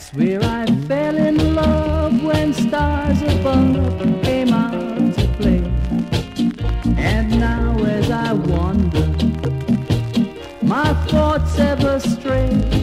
That's where I fell in love when stars above came out to play. And now as I wander, my thoughts ever stray